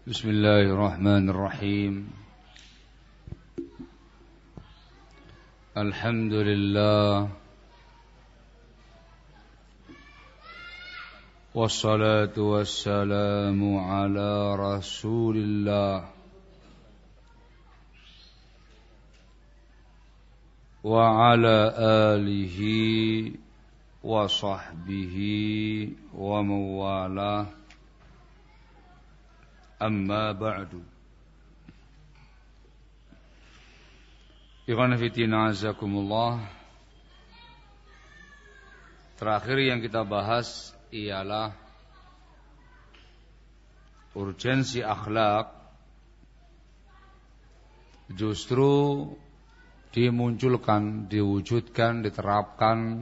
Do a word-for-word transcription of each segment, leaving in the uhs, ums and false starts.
Bismillahirrahmanirrahim. Alhamdulillah. Wassalatu wassalamu ala Rasulillah wa ala alihi wa sahbihi wa mawalah. Amma ba'du. Ikhwan fillah azakumullah. Terakhir yang kita bahas ialah urgensi akhlak justru dimunculkan, diwujudkan, diterapkan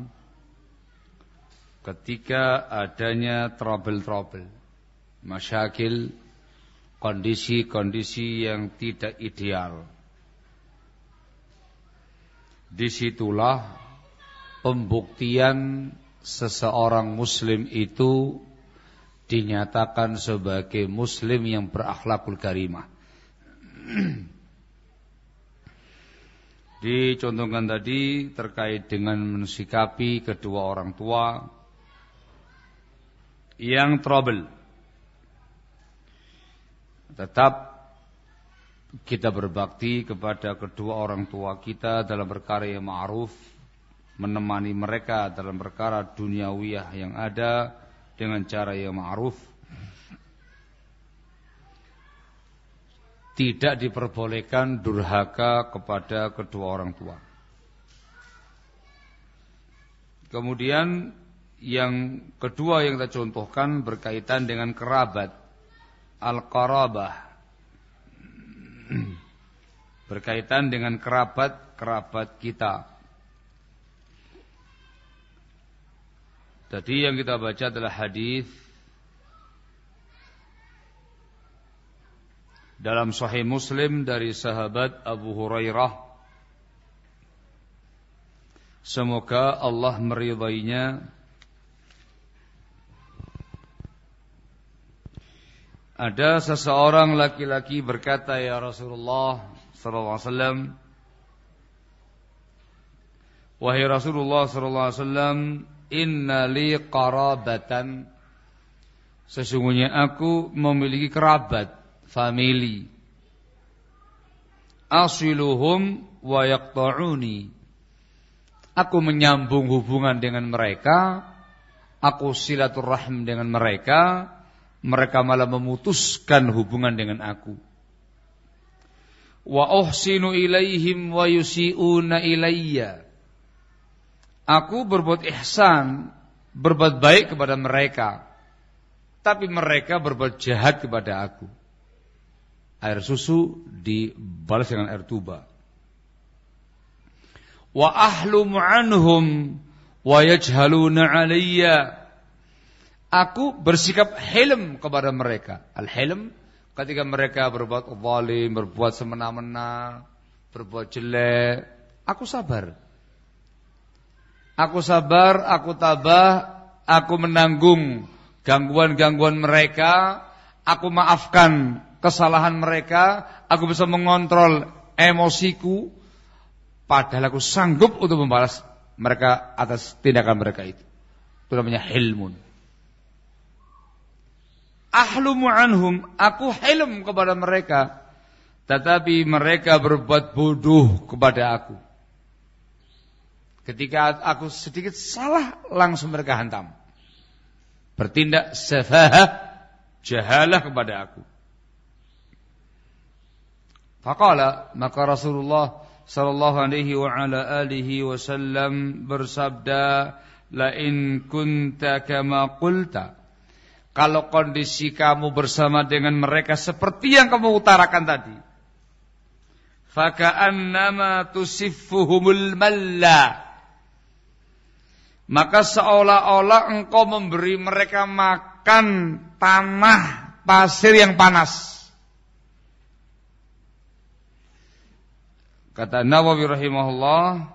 ketika adanya trouble-trouble, masyakil, kondisi-kondisi yang tidak ideal. Disitulah pembuktian seseorang muslim itu dinyatakan sebagai muslim yang berakhlakul karimah. Dicontohkan tadi terkait dengan mensikapi kedua orang tua yang trouble. Tetap kita berbakti kepada kedua orang tua kita dalam perkara yang ma'ruf, menemani mereka dalam perkara duniawiyah yang ada dengan cara yang ma'ruf. Tidak diperbolehkan durhaka kepada kedua orang tua. Kemudian yang kedua yang kita contohkan berkaitan dengan kerabat. Al-qarabah, berkaitan dengan kerabat-kerabat kita. Tadi yang kita baca adalah hadis dalam Sahih Muslim dari sahabat Abu Hurairah. Semoga Allah meridainya. Ada seseorang laki-laki berkata, ya Rasulullah sallallahu alaihi wasallam, wahai Rasulullah sallallahu alaihi wasallam, inna li qarabatan, sesungguhnya aku memiliki kerabat, famili, asiluhum wa yaqta'uni, aku menyambung hubungan dengan mereka, aku silaturahim dengan mereka, mereka malah memutuskan hubungan dengan aku. Wa uhsinu ilaihim wa yusi'una ilayya, aku berbuat ihsan, berbuat baik kepada mereka, tapi mereka berbuat jahat kepada aku. Air susu dibalas dengan air tuba. Wa ahlumu anhum wa yajhaluna alayya, aku bersikap hilm kepada mereka. Al-hilm ketika mereka berbuat zalim, berbuat semena-mena, berbuat jelek, aku sabar. Aku sabar, aku tabah, aku menanggung gangguan-gangguan mereka, aku maafkan kesalahan mereka, aku bisa mengontrol emosiku, padahal aku sanggup untuk membalas mereka atas tindakan mereka itu. Itu namanya hilmun. Ahlumu anhum, aku hilm kepada mereka, tetapi mereka berbuat bodoh kepada aku. Ketika aku sedikit salah, langsung mereka hantam. Bertindak safahah, jahalah kepada aku. Faqala, maka Rasulullah sallallahu alaihi wa ala alihi wasallam bersabda, la in kunta kama qulta, kalau kondisi kamu bersama dengan mereka seperti yang kamu utarakan tadi, faka'annama tusiffuhumul malla, maka seolah-olah engkau memberi mereka makan tanah pasir yang panas. Kata Nawawi rahimahullah,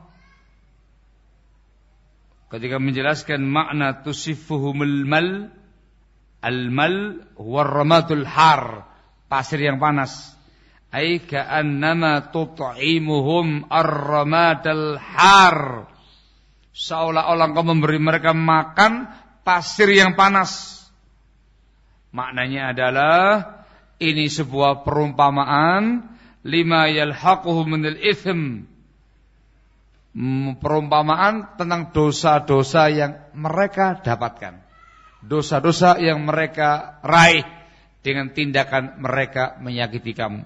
ketika menjelaskan makna tusiffuhumul mal, al-mal huwa ramatul har, pasir yang panas. Ai ka'annama tut'imuhum ar-ramadal har. Seolah-olah engkau memberi mereka makan pasir yang panas. Maknanya adalah ini sebuah perumpamaan lima yalhaquhu minal itsm. Perumpamaan tentang dosa-dosa yang mereka dapatkan. Dosa-dosa yang mereka raih dengan tindakan mereka menyakiti kamu.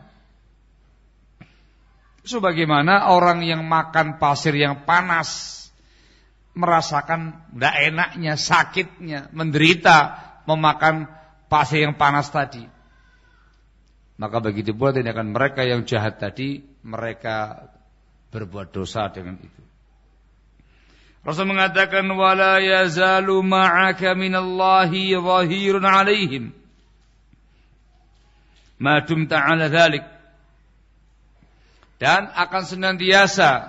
Sebagaimana orang yang makan pasir yang panas merasakan tidak enaknya, sakitnya, menderita memakan pasir yang panas tadi. Maka begitu pula tindakan mereka yang jahat tadi, mereka berbuat dosa dengan itu. Rasul mengatakan wala yazalu ma'aka minallahi zahirun 'alaihim ma dumta 'ala dzalik. Dan akan senantiasa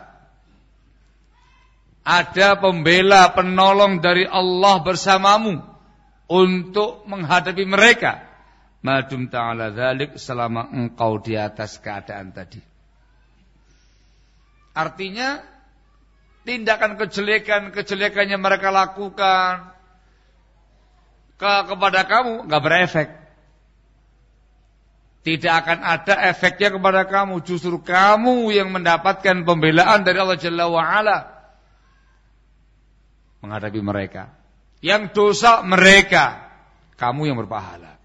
ada pembela, penolong dari Allah bersamamu untuk menghadapi mereka. Madum ta'ala dzalik, selama engkau di atas keadaan tadi. Artinya tindakan kejelekan-kejelekannya mereka lakukan ke kepada kamu enggak berefek. Tidak akan ada efeknya kepada kamu, justru kamu yang mendapatkan pembelaan dari Allah Jalla wa Ala menghadapi mereka. Yang dosa mereka, kamu yang berpahala.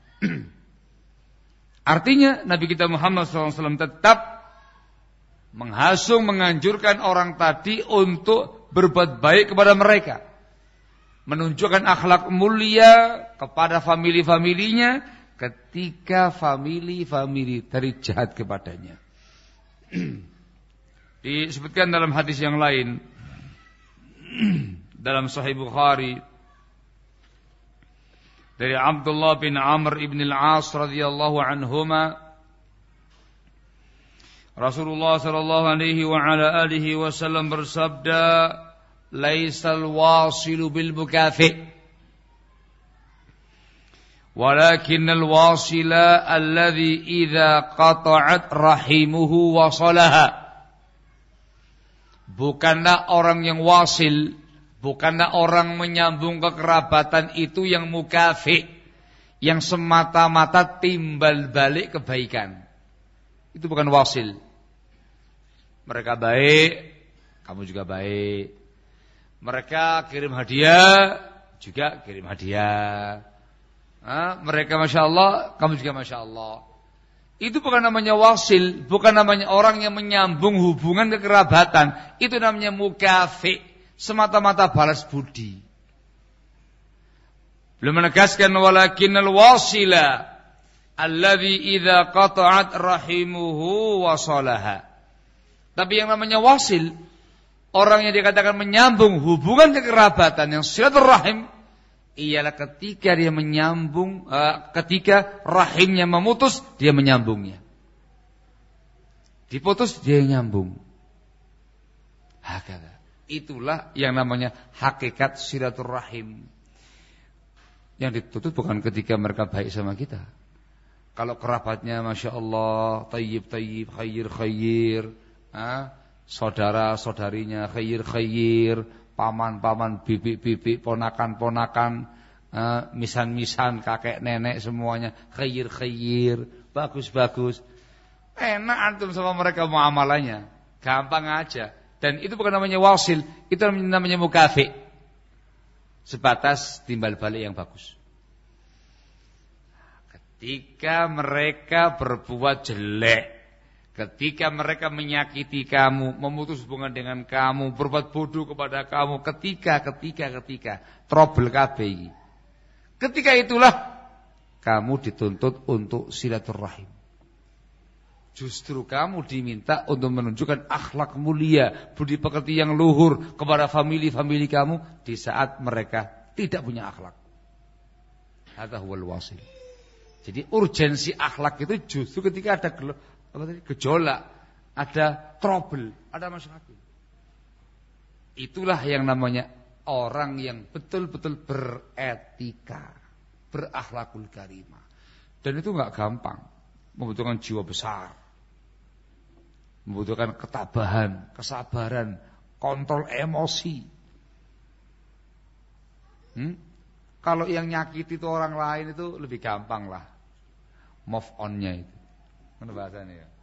Artinya Nabi kita Muhammad shallallahu alaihi wasallam tetap menghasung, menganjurkan orang tadi untuk berbuat baik kepada mereka, menunjukkan akhlak mulia kepada famili-familinya ketika famili-famili tadi jahat kepadanya. Disebutkan dalam hadis yang lain dalam Sahih Bukhari dari Abdullah bin Amr ibn al-As radhiyallahu anhuma, Rasulullah sallallahu alaihi wa ala alihi wasallam bersabda, "Laisal wasilu bil mukafi, walakinnal wasila alladhi idza qata'at rahimuhu wasalaha." Bukanlah orang yang wasil, bukanlah orang menyambung kekerabatan itu yang mukafi, yang semata-mata timbal balik kebaikan. Itu bukan wasil. Mereka baik, kamu juga baik. Mereka kirim hadiah, juga kirim hadiah. Nah, mereka Masya Allah, kamu juga Masya Allah. Itu bukan namanya wasil, bukan namanya orang yang menyambung hubungan kekerabatan. Itu namanya mukafi, semata-mata balas budi. Belum menegaskan walakinnal wasila alladzi idza qata'at rahimuhu wasalaha. Tapi yang namanya wasil, orang yang dikatakan menyambung hubungan kekerabatan yang silaturahim, ialah ketika dia menyambung, uh, ketika rahimnya memutus, dia menyambungnya. Diputus, dia nyambung. Hakata. Itulah yang namanya hakikat silaturahim. Yang ditutup bukan ketika mereka baik sama kita. Kalau kerabatnya Masya Allah, tayyib-tayyib, khayyir-khayyir, ah, saudara-saudarinya khayyir-khayyir, paman-paman, bibi-bibi, ponakan-ponakan, ah, misan-misan, kakek nenek semuanya khayyir-khayyir, bagus-bagus. Enak antum sama mereka muamalahnya, gampang aja. Dan itu bukan namanya wasil, itu namanya mukafi. Sebatas timbal balik yang bagus. Ketika mereka berbuat jelek, ketika mereka menyakiti kamu, memutus hubungan dengan kamu, berbuat bodoh kepada kamu, ketika, ketika, ketika, trouble kabeh. Ketika itulah kamu dituntut untuk silaturahim. Justru kamu diminta untuk menunjukkan akhlak mulia, budi pekerti yang luhur kepada famili-famili kamu di saat mereka tidak punya akhlak. Hadza huwal wasil. Jadi urgensi akhlak itu justru ketika ada apa tadi, gejolak, ada trouble, ada masalah. Itulah yang namanya orang yang betul-betul beretika, berakhlakul karimah. Dan itu enggak gampang. membutuhkan jiwa besar, membutuhkan ketabahan, kesabaran, kontrol emosi. Hmm? Kalau yang nyakiti itu orang lain itu lebih gampang lah, move on-nya itu. Mana bahasanya ya?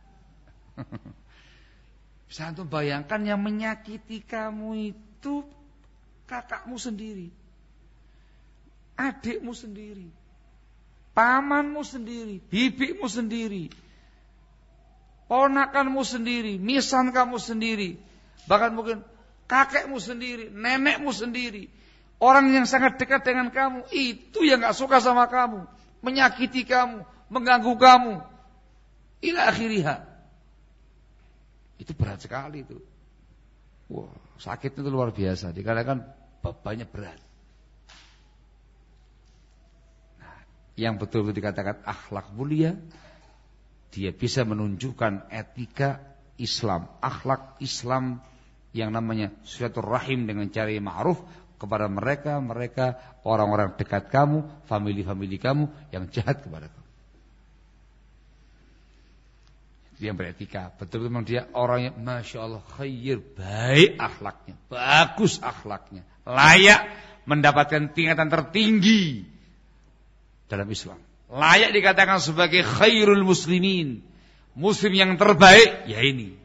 Bisa antum bayangkan yang menyakiti kamu itu kakakmu sendiri, adikmu sendiri, pamanmu sendiri, bibikmu sendiri, ponakanmu sendiri, misan kamu sendiri, bahkan mungkin kakekmu sendiri, nenekmu sendiri. Orang yang sangat dekat dengan kamu itu yang gak suka sama kamu, menyakiti kamu, mengganggu kamu, ila akhiriha. Itu berat sekali itu. Wah, sakitnya itu luar biasa. Dikarenakan bebannya berat. Nah, yang betul-betul dikatakan akhlak mulia, dia bisa menunjukkan etika Islam, akhlak Islam yang namanya silaturahim dengan cara yang ma'ruf kepada mereka, mereka orang-orang dekat kamu, famili-famili kamu yang jahat kepada kamu. Dia beretika, betul memang dia orang yang masya Allah khair, baik akhlaknya, bagus akhlaknya, layak mendapatkan tingkatan tertinggi dalam Islam, layak dikatakan sebagai khairul muslimin, muslim yang terbaik. Ya ini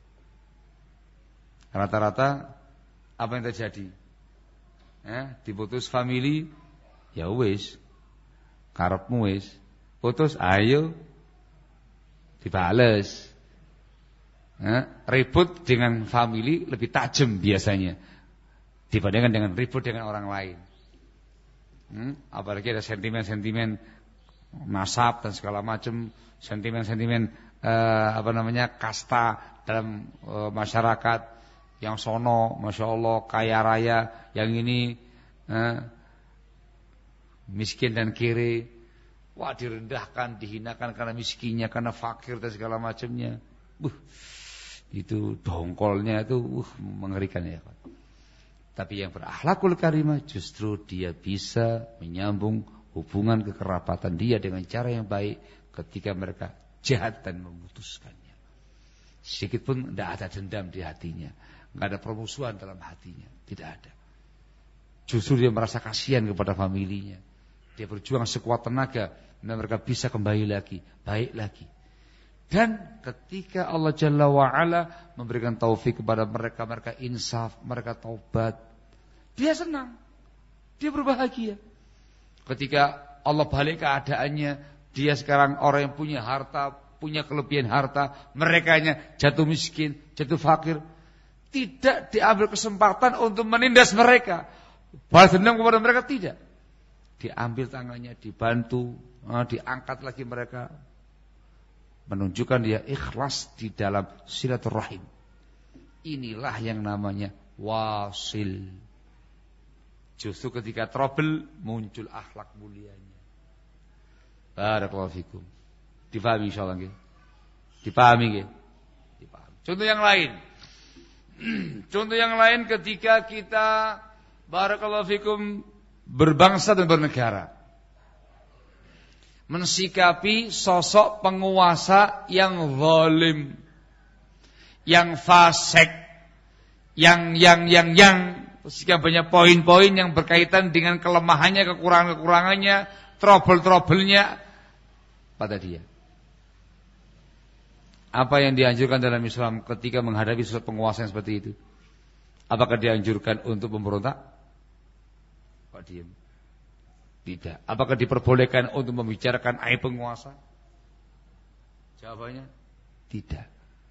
rata-rata apa yang terjadi? Eh, diputus family, ya wis, karepmu wis, putus, ayo dibales. Eh, ribut dengan family lebih tajam biasanya dibandingkan dengan ribut dengan orang lain. Hmm, apalagi ada sentimen-sentimen nasab dan segala macam, sentimen-sentimen eh, apa namanya kasta dalam eh, masyarakat. Yang sono, masya Allah, kaya raya, yang ini eh, miskin dan kiri, wah direndahkan, dihinakan karena miskinnya, karena fakir dan segala macamnya. Buh, itu dongkolnya itu uh, mengerikan ya. Tapi yang berakhlakul karimah justru dia bisa menyambung hubungan kekerabatan dia dengan cara yang baik ketika mereka jahat dan memutuskannya. Sedikit pun tidak ada dendam di hatinya. Tidak ada permusuhan dalam hatinya, tidak ada. Justru dia merasa kasihan kepada familinya. Dia berjuang sekuat tenaga dan mereka bisa kembali lagi, baik lagi. Dan ketika Allah Jalla wa'ala memberikan taufik kepada mereka, mereka insaf, mereka taubat, dia senang, dia berbahagia. Ketika Allah balik keadaannya, dia sekarang orang yang punya harta, punya kelebihan harta, mereka hanya jatuh miskin, jatuh fakir. Tidak diambil kesempatan untuk menindas mereka, balas dendam kepada mereka, tidak. Diambil tangannya, dibantu, diangkat lagi mereka, menunjukkan dia ikhlas di dalam silaturahim. Inilah yang namanya wasil. Justru ketika trouble muncul akhlak mulianya. Barakallahu fikum. Dipahami insyaallah nggih? Dipahami nggih? Dipahami. Contoh yang lain. Contoh yang lain ketika kita barakallahu fikum berbangsa dan bernegara, mensikapi sosok penguasa yang zalim, yang fasik, yang yang yang yang sekian banyak poin-poin yang berkaitan dengan kelemahannya, kekurangan-kekurangannya, trouble-troublenya pada dia. Apa yang dianjurkan dalam Islam ketika menghadapi sosok penguasa yang seperti itu? Apakah dianjurkan untuk memberontak? Pak diam. Tidak. Apakah diperbolehkan untuk membicarakan aib penguasa? Jawabannya tidak.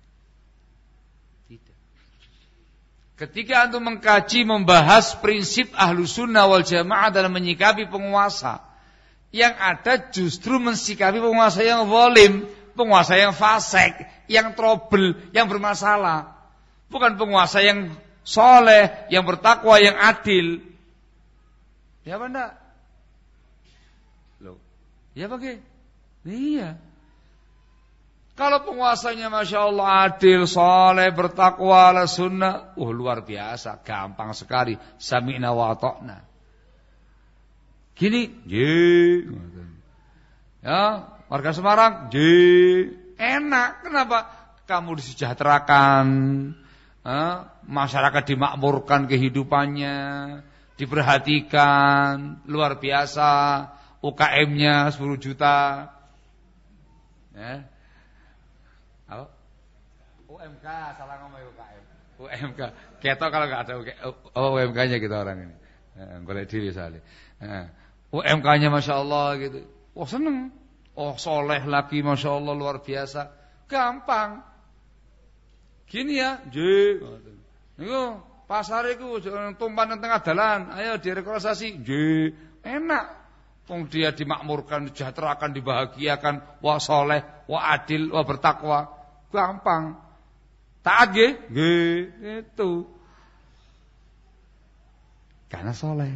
Tidak. Ketika antum mengkaji, membahas prinsip Ahlus Sunnah wal Jamaah dalam menyikapi penguasa, yang ada justru mensikapi penguasa yang zalim, penguasa yang fasik, yang trouble, yang bermasalah. Bukan penguasa yang soleh, yang bertakwa, yang adil. Ya apa enggak? Loh, ya bagaimana? Iya. Kalau penguasanya masya Allah adil, soleh, bertakwa, ala sunnah, uh luar biasa, gampang sekali. Sami'na wa ata'na. Gini, ye, ya, Warga Semarang, J, enak. Kenapa? Kamu disejahterakan, eh, masyarakat dimakmurkan kehidupannya, diperhatikan, luar biasa, U K M-nya sepuluh juta. Ya. Apa? U M K, salah ngomong U K M. U M K. Kita kalau enggak ada U M K-nya kita orang ini. Heeh, boleh diri sekali. Heeh. U M K-nya Masya Allah gitu. Oh seneng. Oh soleh lagi Masya Allah luar biasa. Gampang. Gini ya, J. Niku pasar iku tumpan nang tengah dalan. Ayo direkomendasi J. Enak. Wong dia dimakmurkan, disejahterakan, dibahagiakan, wah soleh, wah adil, wah bertakwa. Gampang. Taat nggih? Nggih, itu. Karena soleh.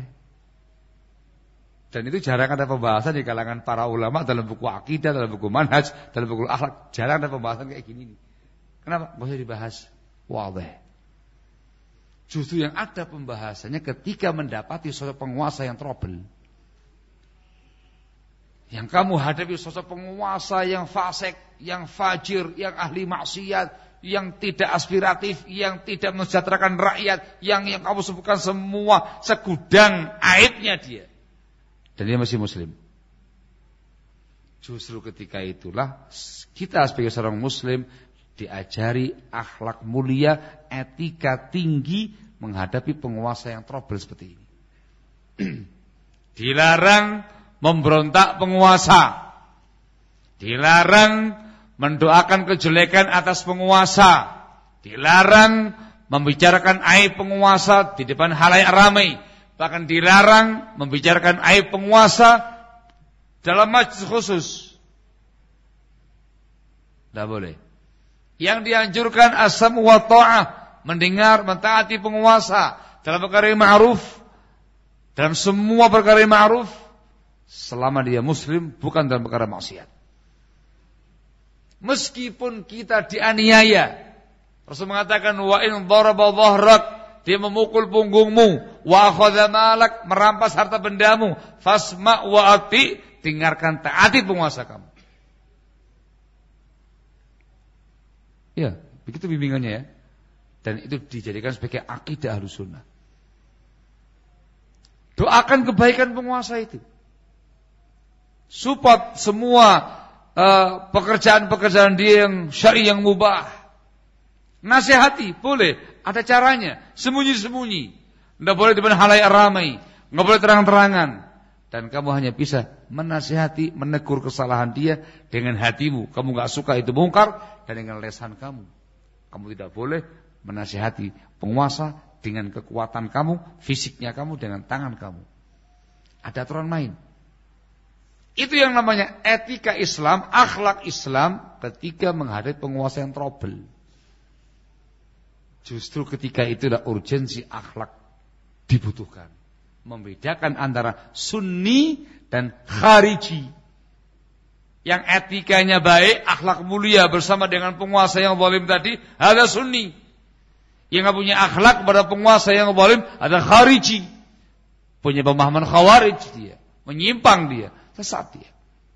Dan itu jarang ada pembahasan di kalangan para ulama dalam buku akidah, dalam buku manhaj, dalam buku akhlak. Jarang ada pembahasan kayak gini. Kenapa? Nggak usah dibahas. Wadih. Justru yang ada pembahasannya ketika mendapati sosok penguasa yang trouble. Yang kamu hadapi sosok penguasa yang fasik, yang fajir, yang ahli maksiat, yang tidak aspiratif, yang tidak mensejahterakan rakyat, yang yang kamu sebutkan semua segudang aibnya dia. Dan dia masih muslim. Justru ketika itulah kita sebagai seorang muslim diajari akhlak mulia, etika tinggi menghadapi penguasa yang trouble seperti ini. Dilarang memberontak penguasa. Dilarang mendoakan kejelekan atas penguasa. Dilarang membicarakan aib penguasa di depan halayak ramai. Bahkan dilarang membicarakan aib penguasa dalam majlis khusus. Tidak boleh. Yang dianjurkan asam wa ta'ah, mendengar, mentaati penguasa dalam perkara yang ma'ruf, dalam semua perkara yang ma'ruf, selama dia muslim, bukan dalam perkara maksiat. Meskipun kita dianiaya, Rasul mengatakan wa in daraba dhahrak, dia memukul punggungmu, wa akhadha malak, merampas harta bendamu, fasma' wa ati, dengarkan, taati penguasa kamu. Ya, begitu bimbingannya ya. Dan itu dijadikan sebagai akidah Ahlussunnah. Doakan kebaikan penguasa itu. Support semua uh, pekerjaan-pekerjaan dia yang syar'i, yang mubah. Nasihati, boleh, ada caranya. Sembunyi-sembunyi. Tidak boleh di depan halayak ramai, tidak boleh terang-terangan. Dan kamu hanya bisa menasihati, menegur kesalahan dia dengan hatimu. Kamu gak suka itu mungkar, dan dengan lesan kamu. Kamu tidak boleh menasihati penguasa dengan kekuatan kamu, fisiknya kamu, dengan tangan kamu. Ada aturan main. Itu yang namanya etika Islam, akhlak Islam ketika menghadapi penguasa yang trouble. Justru ketika itulah urgensi akhlak dibutuhkan. Membedakan antara sunni dan khariji. Yang etikanya baik, akhlak mulia bersama dengan penguasa yang zalim tadi, ada sunni. Yang gak punya akhlak kepada penguasa yang zalim, ada khariji. Punya pemahaman khawarij dia, menyimpang dia, sesat dia.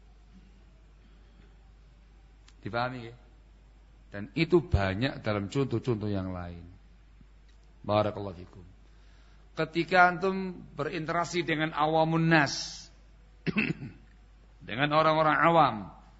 Dipahami ya? Dan itu banyak dalam contoh-contoh yang lain. Barakallahu fikum. Ketika antum berinteraksi dengan awamun nas, dengan orang-orang awam.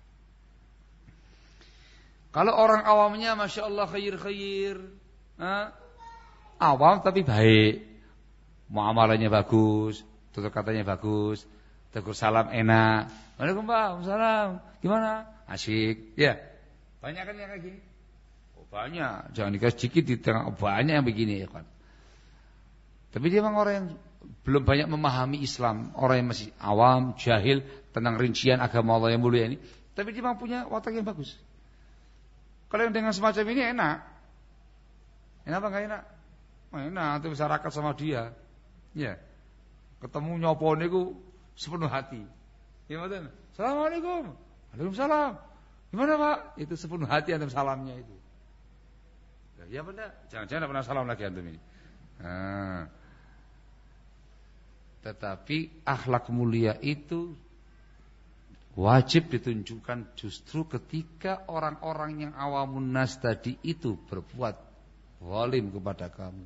Kalau orang awamnya Masya Allah khair-khair, ha? Awam tapi baik, muamalahnya bagus, tutur katanya bagus, tegur salam enak. Waalaikumsalam, gimana? Asyik, ya. Banyak kan yang kayak gini? Oh, banyak, jangan dikasih sedikit di tengah, banyak yang begini ya kan. Tapi dia memang orang yang belum banyak memahami Islam, orang yang masih awam, jahil tentang rincian agama Allah yang mulia ini. Tapi dia memang punya watak yang bagus. Kalau yang dengan semacam ini enak. Enak apa enggak enak? Oh, enak, nanti bisa rakat sama dia. Ya. Ketemu nyopo niku sepenuh hati. Ya betul. Assalamualaikum. Waalaikumsalam. Gimana Pak? Itu sepenuh hati antum salamnya itu. Ya benar. Jangan-jangan pernah salam lagi antum ini. Nah. Tetapi akhlak mulia itu wajib ditunjukkan justru ketika orang-orang yang awamun nas tadi itu berbuat zalim kepada kamu,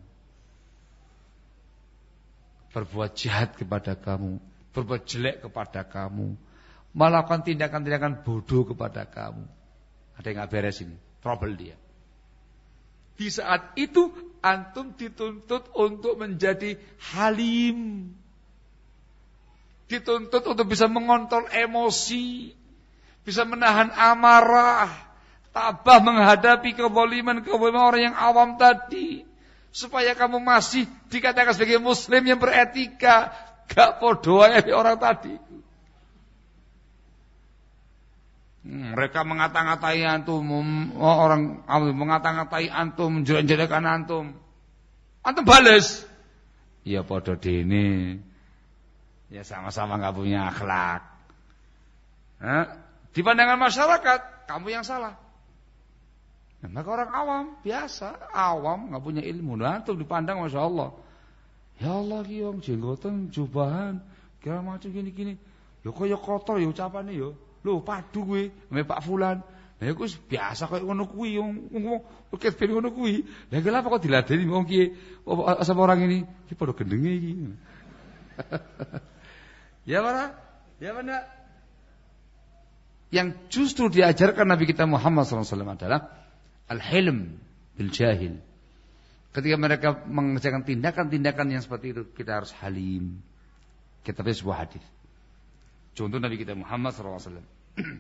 berbuat jahat kepada kamu, berbuat jelek kepada kamu, melakukan tindakan-tindakan bodoh kepada kamu. Ada yang gak beres ini, trouble dia. Di saat itu antum dituntut untuk menjadi halim, dituntut untuk bisa mengontrol emosi, bisa menahan amarah, tabah menghadapi kezaliman-kezaliman orang yang awam tadi, supaya kamu masih dikatakan sebagai muslim yang beretika, gak podo aja orang tadi. Mereka mengata-ngatai antum, orang awam mengata-ngatai antum, menjelek-jelekan antum, antum balas, ya podo dene. Ya sama-sama gak punya akhlak. Nah, di pandangan masyarakat, kamu yang salah. Nah, maka orang awam, biasa, awam gak punya ilmu. Nah, itu dipandang Masya Allah. Ya Allah, kiong, jenggotan, jubahan, kira macam gini-gini. Loh kok ya kotor ya ucapannya ya. Loh padu gue, sama Pak Fulan. Nah, itu biasa kayak ngono kuwi, ngomong, oke, ben ngono kuwi. Lah kenapa kok diladeni wong ki sama orang ini? Ki padha gendenge iki. Ya mana? Ya mana? Yang justru diajarkan Nabi kita Muhammad shallallahu alaihi wasallam adalah al-hilm bil jahil. Ketika mereka mengerjakan tindakan-tindakan yang seperti itu, kita harus halim. Kita baca sebuah hadis. Contoh Nabi kita Muhammad shallallahu alaihi wasallam.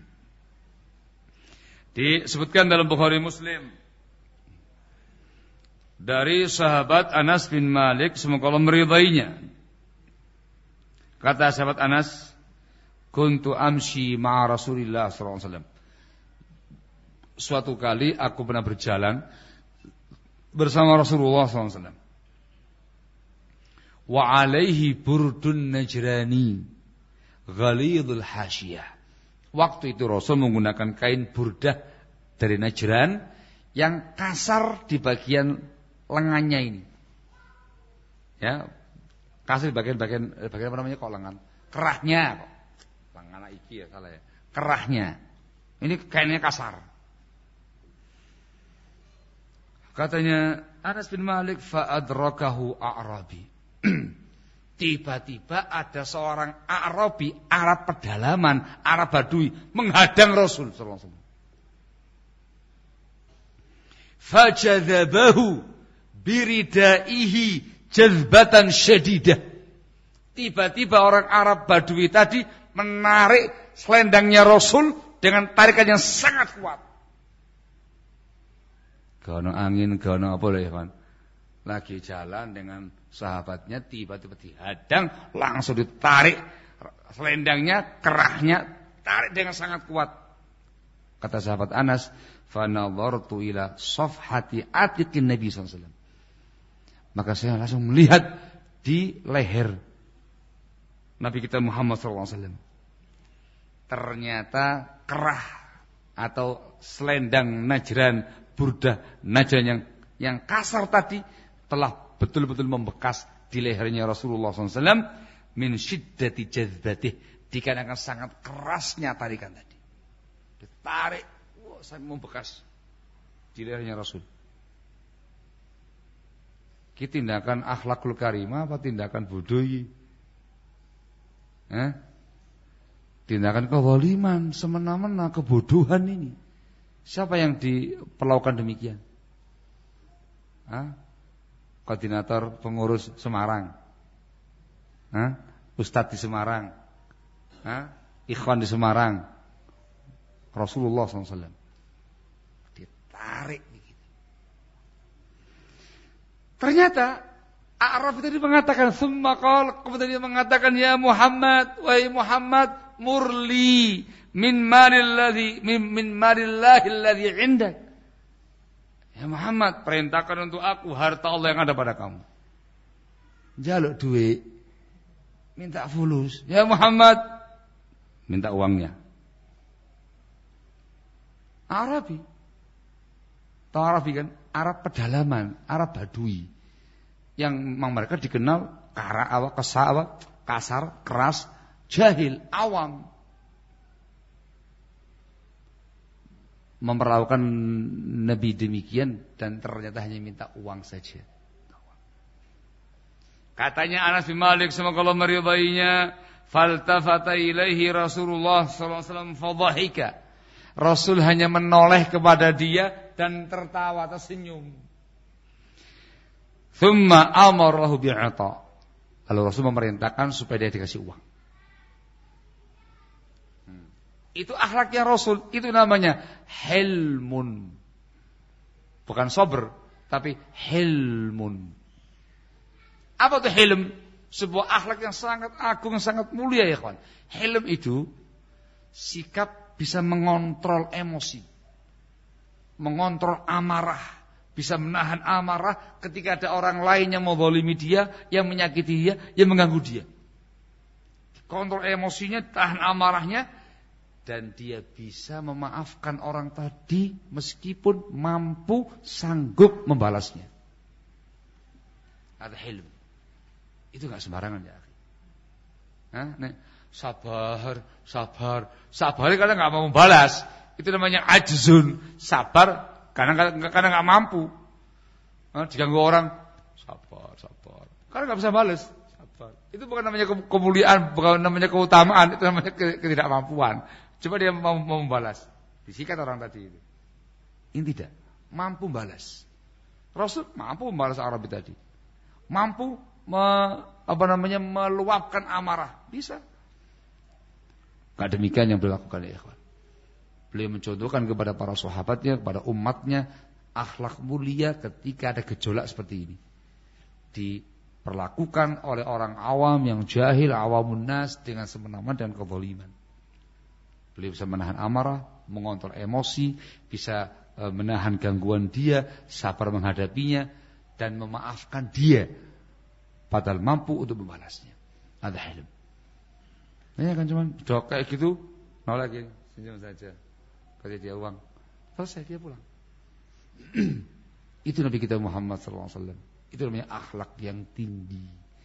Disebutkan dalam Bukhari Muslim dari sahabat Anas bin Malik, semoga Allah meridainya. Kata sahabat Anas, kuntu amshi ma'a Rasulillah sallallahu alaihi wasallam. Suatu kali aku pernah berjalan bersama Rasulullah sallallahu alaihi wasallam. Wa alaihi burdun najrani ghalidul hasyiyah. Waktu itu Rasul menggunakan kain burdah dari Najran yang kasar di bagian lengannya ini. Ya, kasih bagian-bagian bagian apa namanya kok lengan, kerahnya kok, lengan iki ya salah ya, kerahnya. Ini kainnya kasar. Katanya Anas bin Malik, fa'adrakahu a'rabi. Tiba-tiba ada seorang Arabi, Arab pedalaman, Arab Badui menghadang Rasul sallallahu alaihi wasallam. Fajadzabahu biridaihi jazbatan syadidah. Tiba-tiba orang Arab Badui tadi menarik selendangnya Rasul dengan tarikan yang sangat kuat. Gono angin, gono apa ya kan? Lagi jalan dengan sahabatnya, tiba-tiba dihadang, langsung ditarik selendangnya, kerahnya, tarik dengan sangat kuat. Kata sahabat Anas, fa nadhartu ila safhati atiqin Nabi sallallahu alaihi wasallam. Maka saya langsung melihat di leher Nabi kita Muhammad sallallahu alaihi wasallam. Ternyata kerah atau selendang Najran, burdah Najran yang yang kasar tadi telah betul-betul membekas di lehernya Rasulullah sallallahu alaihi wasallam min syiddati jazbatih, dikarenakan sangat kerasnya tarikan tadi. Ditarik, wah, sampai membekas di lehernya Rasul. Kita tindakan akhlakul karimah apa tindakan bodoh ini? Eh? Tindakan kezaliman, semena-mena, kebodohan ini. Siapa yang diperlakukan demikian? Hah? Koordinator pengurus Semarang, Hah? Ustadz di Semarang, Hah? Ikhwan di Semarang, Rasulullah sallallahu alaihi wasallam ditarik begitu. Ternyata Arab tadi mengatakan, summa qala, kemudian dia mengatakan, ya Muhammad, wahai Muhammad, murli min malilladzi min, min malillahi alladzi indak. Ya Muhammad, perintahkan untuk aku harta Allah yang ada pada kamu. Jaluk duit, minta fulus. Ya Muhammad, minta uangnya. Arabi. Tahu Arabi kan? Arab pedalaman, Arab Badui. Yang memang mereka dikenal kara, awak, kesal, awak, kasar, keras, jahil, awam. memperlakukan Nabi demikian dan ternyata hanya minta uang saja. Katanya Anas bin Malik, semoga Allah meridainya, faltafata ilaihi Rasulullah sallallahu alaihi wasallam fadhahika. Rasul hanya menoleh kepada dia dan tertawa, tersenyum. Thumma amarahu bi'ata. Lalu Rasul memerintahkan supaya dia dikasih uang. Hmm. Itu akhlaknya Rasul, itu namanya hilmun. Bukan sabr, tapi hilmun. Apa itu hilm? Sebuah akhlak yang sangat agung, sangat mulia ya kawan. Hilm itu sikap bisa mengontrol emosi, mengontrol amarah, bisa menahan amarah ketika ada orang lain yang menzalimi dia, yang menyakiti dia, yang mengganggu dia. Kontrol emosinya, tahan amarahnya, dan dia bisa memaafkan orang tadi meskipun mampu, sanggup membalasnya. Ada hilm. Itu enggak sembarangan ya. Hah? Nih, sabar, sabar, sabar karena enggak mau membalas. Itu namanya ajzun. Sabar karena karena enggak mampu. Hah? Diganggu orang, sabar, sabar. Karena enggak bisa balas. Sabar. Itu bukan namanya kemuliaan, bukan namanya keutamaan, itu namanya ketidakmampuan. Coba dia mau, mau membalas. Disikat orang tadi itu. Ini tidak mampu membalas. Rasul mampu membalas Arabi tadi. Mampu Me, apa namanya meluapkan amarah, bisa. Gak demikian yang beliau lakukan ya ikhwan. Beliau mencontohkan kepada para sahabatnya, kepada umatnya, akhlak mulia ketika ada gejolak seperti ini. Diperlakukan oleh orang awam yang jahil, awamun nas, dengan semena-mena dan kezaliman. Beliau bisa menahan amarah, mengontrol emosi, bisa e, menahan gangguan dia, sabar menghadapinya, dan memaafkan dia padahal mampu untuk membalasnya. Ada hilm. Ini kan cuma dok kayak gitu, mau lagi senyum saja, kasih dia uang, selesai dia pulang. Itu Nabi kita Muhammad sallallahu alaihi wasallam. Itu namanya akhlak yang tinggi.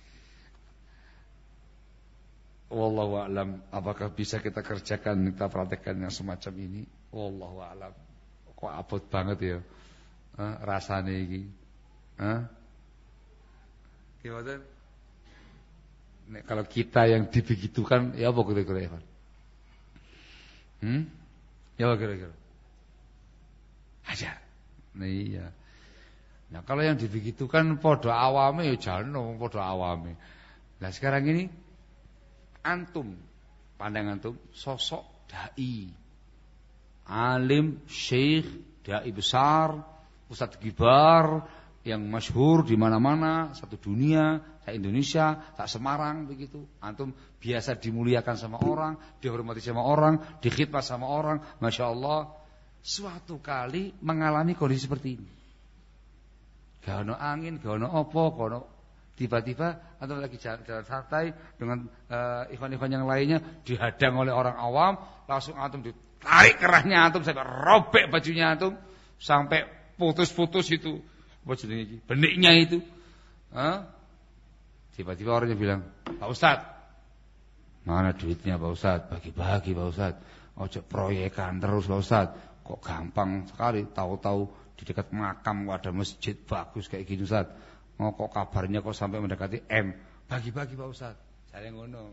Wallahu a'lam. Apakah bisa kita kerjakan, kita praktekkan yang semacam ini? Wallahu a'lam. Kok abot banget ya, eh, rasanya ini. Eh? Gimana? Nek, kalau kita yang dibegitukan, ya apa kira-kira ya? Hmm? Ya apa kira-kira? Ajar. Nah iya. Nah kalau yang dibegitukan podo awame ya jano, podo awame. Nah sekarang ini antum, pandangan antum, sosok dai, alim, syekh, dai besar, ustadz kibar, yang masyhur di mana-mana, satu dunia, tak Indonesia, tak Semarang begitu. Antum biasa dimuliakan sama orang, dihormati sama orang, dikhidmat sama orang, masya Allah. Suatu kali mengalami kondisi seperti ini. Gak ono angin, gak ono opo, gak ono. Tiba-tiba antum lagi jalan, jalan santai dengan uh, ikhwan-ikhwan yang lainnya, dihadang oleh orang awam, langsung antum ditarik kerahnya antum sampai robek bajunya antum, sampai putus-putus itu. Apa jenenge iki? Beniknya itu. Hah? Tiba-tiba orangnya bilang, "Pak Ustadz, mana duitnya Pak Ustadz? Bagi-bagi Pak Ustadz. Ojo proyekan terus Pak Ustadz. Kok gampang sekali, tahu-tahu di dekat makam ada masjid bagus kayak gini Ustadz. Oh, kok kabarnya kok sampai mendekati M. Bagi-bagi Pak Ustadz." Saya ngono.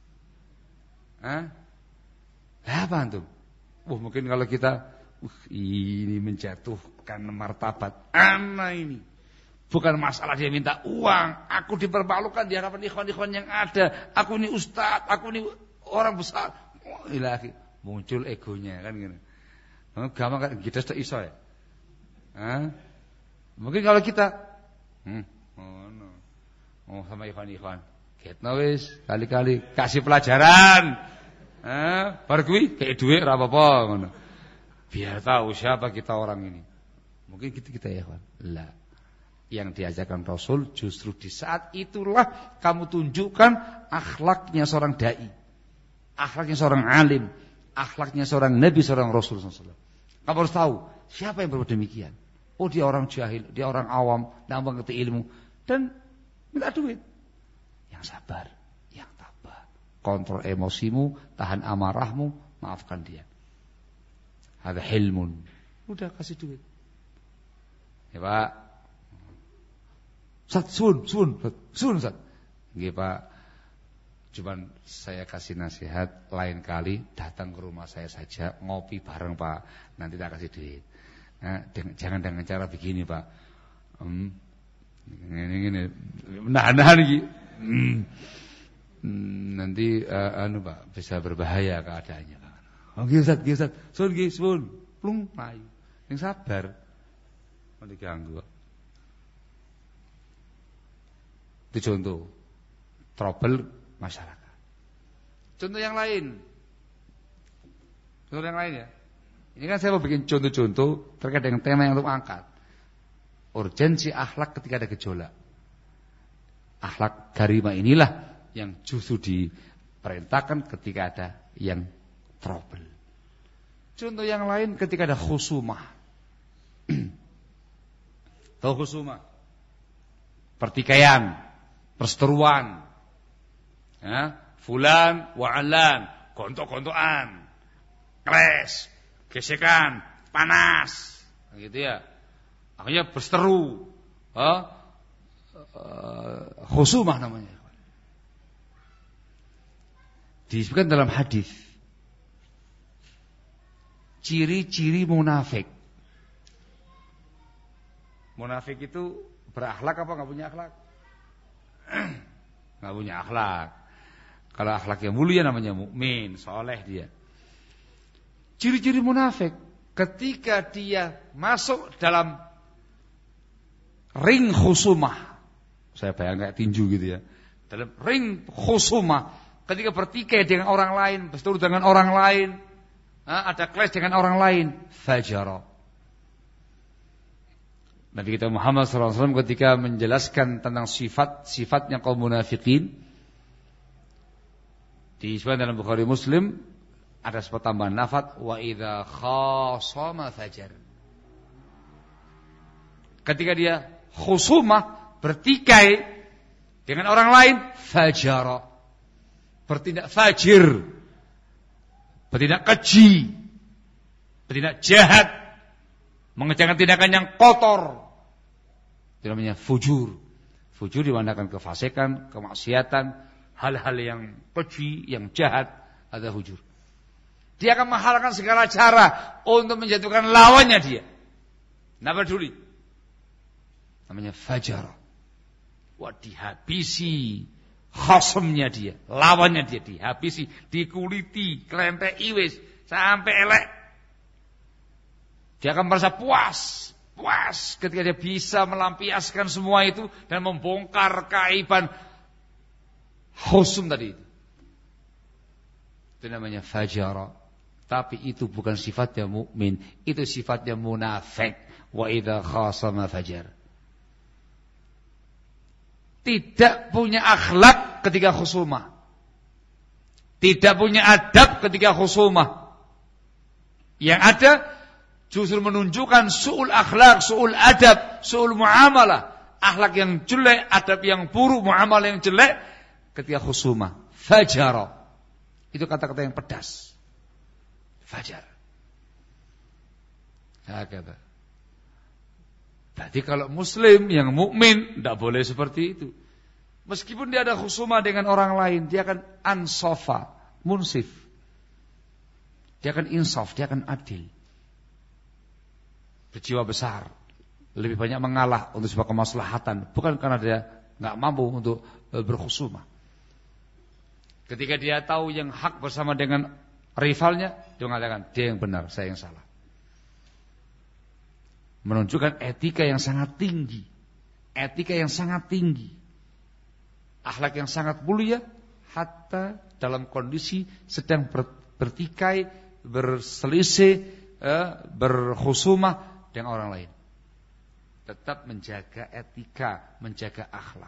Hah? Apa antum? Wah, mungkin kalau kita uh, ini menjatuhkan martabat anak ini. Bukan masalah dia minta uang, aku dipermalukan di hadapan ikhwan-ikhwan yang ada. Aku ini ustaz, aku ini orang besar. Oh, ilahi, muncul egonya kan gitu. Oh, gampang kan kita sudah iso ya. Hah? Mungkin kalau kita hmm, oh no. Oh sama ikhwan-ikhwan, ketno wis kali-kali kasih pelajaran. Hah? Bar kuwi kayak duit ora apa-apa ngono. Biar tahu siapa kita orang ini. Mungkin kita kita ya, ikhwan. Lah. Yang diajarkan Rasul justru di saat itulah kamu tunjukkan akhlaknya seorang dai, akhlaknya seorang alim, akhlaknya seorang nabi, seorang Rasul sallallahu alaihi wasallam. Kamu harus tahu siapa yang berbuat demikian. Oh dia orang jahil, dia orang awam, tidak mengerti ilmu dan minta duit. Yang sabar, yang tabah, kontrol emosimu, tahan amarahmu, maafkan dia. Ada hilmun. Udah kasih duit. Ya Pak. Ustaz, sun, sun, sun, Ustaz. Nggih Pak. Cuman saya kasih nasihat, lain kali datang ke rumah saya saja, ngopi bareng Pak. Nanti tak kasih duit. Nah, dengan, jangan dengan cara begini Pak. Hmm, ini, ini, nahan-nahan gitu. Hmm. Nanti uh, anu Pak bisa berbahaya keadaannya Pak. Oh nggih Ustaz, nggih Ustaz. Sun nggih, sun. Plung ayu. Sing sabar. Mau diganggu. Itu contoh trouble masyarakat. Contoh yang lain. Contoh yang lain ya. Ini kan saya mau bikin contoh-contoh terkait dengan tema yang untuk angkat. Urgensi akhlak ketika ada gejolak. Akhlak karimah inilah yang justru diperintahkan ketika ada yang trouble. Contoh yang lain ketika ada khusumah. Tahu khusumah? Pertikaian, perseteruan. Ya, fulan wa alan, gontok-gontokan, clash, gesekan, panas, gitu ya. Akhirnya berseteru. Huh? Uh, khusumah namanya. Disebutkan dalam hadis ciri-ciri munafik. Munafik itu berakhlak apa enggak punya akhlak? Enggak punya akhlak. Kalau akhlaknya mulia namanya mukmin, saleh dia. Ciri-ciri munafik ketika dia masuk dalam ring khusumah. Saya bayangkan kayak tinju gitu ya. Dalam ring khusumah, ketika bertikai dengan orang lain, berseteru dengan orang lain, ada clash dengan orang lain, fajara. Nabi kita Muhammad shallallahu alaihi wasallam ketika menjelaskan tentang sifat-sifatnya kaum munafikin, disebutkan dalam Bukhari Muslim, ada sebuah tambahan lafaz, wa idza khasama fajar. Ketika dia khusumah, bertikai dengan orang lain, fajara. Bertindak fajir, bertindak keji, bertindak jahat, mengerjakan tindakan yang kotor. Itu namanya fujur. Fujur dimanakan kefasikan, kemaksiatan, hal-hal yang keji, yang jahat, ada fujur. Dia akan menghalalkan segala cara untuk menjatuhkan lawannya dia. Tidak peduli. Namanya fajar. Wah, dihabisi khasamnya dia, lawannya dia dihabisi, dikuliti, kelentek iwis sampai elek. Dia akan merasa puas, puas ketika dia bisa melampiaskan semua itu dan membongkar keaiban khusum tadi itu. Itu namanya fajara. Tapi itu bukan sifatnya mukmin, itu sifatnya munafik. Wa idza khasama fajar. Tidak punya akhlak ketika khusumah. Tidak punya adab ketika khusumah. Yang ada justru menunjukkan su'ul akhlak, su'ul adab, su'ul muamalah. Akhlak yang jelek, adab yang buruk, muamalah yang jelek ketika khusumah. Fajara. Itu kata-kata yang pedas. Fajar. Nah, kata. Berarti kalau muslim yang mukmin tidak boleh seperti itu. Meskipun dia ada khusumah dengan orang lain, dia akan ansofa, munsif. Dia akan insaf, dia akan adil. Berjiwa besar, lebih banyak mengalah untuk sebuah kemaslahatan, bukan karena dia nggak mampu untuk berkhusumah. Ketika dia tahu yang hak bersama dengan rivalnya, dia mengatakan dia yang benar, saya yang salah. Menunjukkan etika yang sangat tinggi. Etika yang sangat tinggi. Akhlak yang sangat mulia. Hatta dalam kondisi sedang bertikai, berselisih, eh, berkhusumah dengan orang lain. Tetap menjaga etika, menjaga akhlak.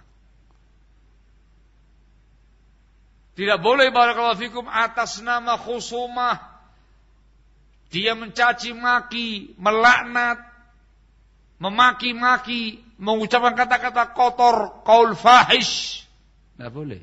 Tidak boleh barakallahu fikum atas nama khusumah dia mencaci maki, melaknat, memaki-maki, mengucapkan kata-kata kotor, qaul fahish. Tidak boleh.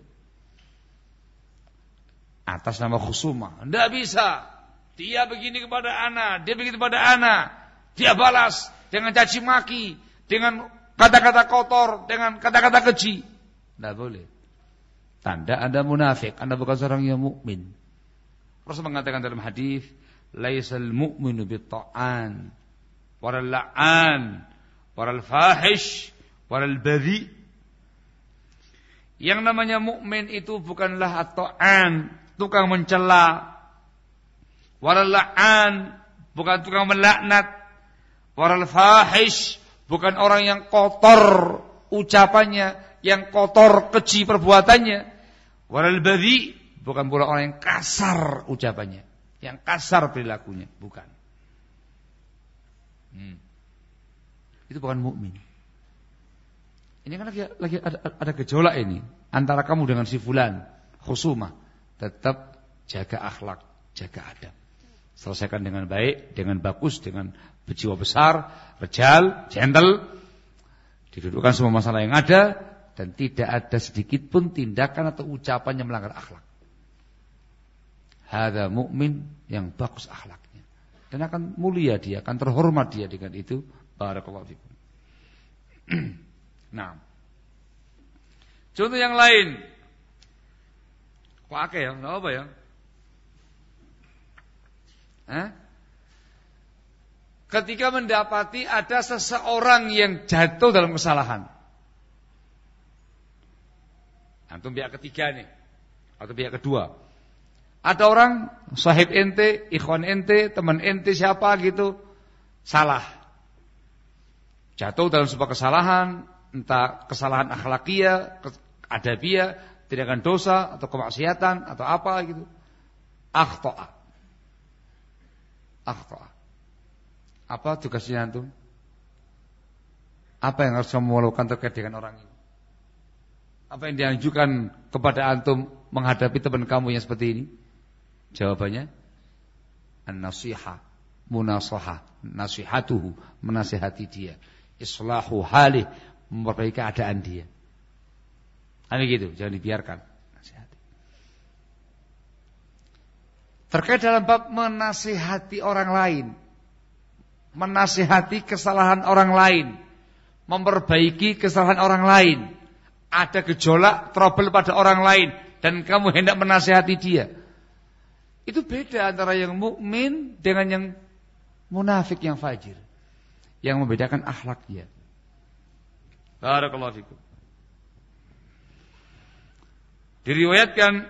Atas nama khusumah. Tidak bisa. Dia begini kepada ana, dia begitu kepada ana. dia balas dengan caci maki, dengan kata-kata kotor, dengan kata-kata keji. Tidak boleh. Tanda Anda munafik, Anda bukan seorang yang mukmin. Rasul mengatakan dalam hadis, laisal mu'minu bit-ta'an, waral la'an, waral fahish, waral badhi. Yang namanya mukmin itu bukanlah at-ta'an, tukang mencela, waral la'an, bukan tukang melaknat, waral fahish, bukan orang yang kotor ucapannya, yang kotor keji perbuatannya. Waral badhi, bukan pula orang yang kasar ucapannya, yang kasar perilakunya, bukan. Hmm. Itu bukan mukmin. Ini kan lagi, lagi ada, ada gejolak ini antara kamu dengan si fulan, khusumah. Tetap jaga akhlak, jaga adab. Selesaikan dengan baik, dengan bagus, dengan berjiwa besar, rejal, gentle. Didudukkan semua masalah yang ada dan tidak ada sedikit pun tindakan atau ucapan yang melanggar akhlak. Hada mukmin yang bagus akhlaknya dan akan mulia dia, akan terhormat dia dengan itu. Barakallahu fikum. Nah, contoh yang lain. Kok akeh ya? Enggak apa ya? Hah? Ketika mendapati ada seseorang yang jatuh dalam kesalahan. Antum pihak ketiga nih, atau pihak kedua. Ada orang, sahib ente, ikhwan ente, teman ente siapa gitu, salah. Jatuh dalam sebuah kesalahan, entah kesalahan akhlakiyah, adabiyah, tindakan dosa, atau kemaksiatan, atau apa gitu. Akhta'a. Akhta'a. Apa tugasnya antum? Apa yang harus kamu lakukan terkait dengan orang ini? Apa yang dianjurkan kepada antum menghadapi teman kamu yang seperti ini? Jawabannya an-nasihah, munasahah, nasihatuhu, menasihati dia, islahu halih, memperbaiki keadaan dia. Ini gitu, jangan dibiarkan. Nasihati. Terkait dalam bab menasihati orang lain, menasihati kesalahan orang lain, memperbaiki kesalahan orang lain, ada gejolak, trouble pada orang lain, dan kamu hendak menasihati dia. Itu beda antara yang mukmin dengan yang munafik, yang fajir. Yang membedakan akhlaknya. Barakallahu fikum. Diriwayatkan